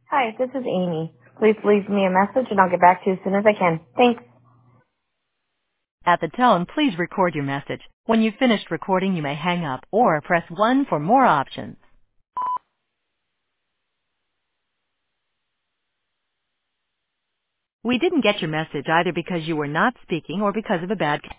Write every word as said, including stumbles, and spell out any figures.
Hi, this is Amy. Please leave me a message and I'll get back to you as soon as I can. Thanks. At the tone, please record your message. When you've finished recording, you may hang up or press one for more options. We didn't get your message either because you were not speaking or because of a bad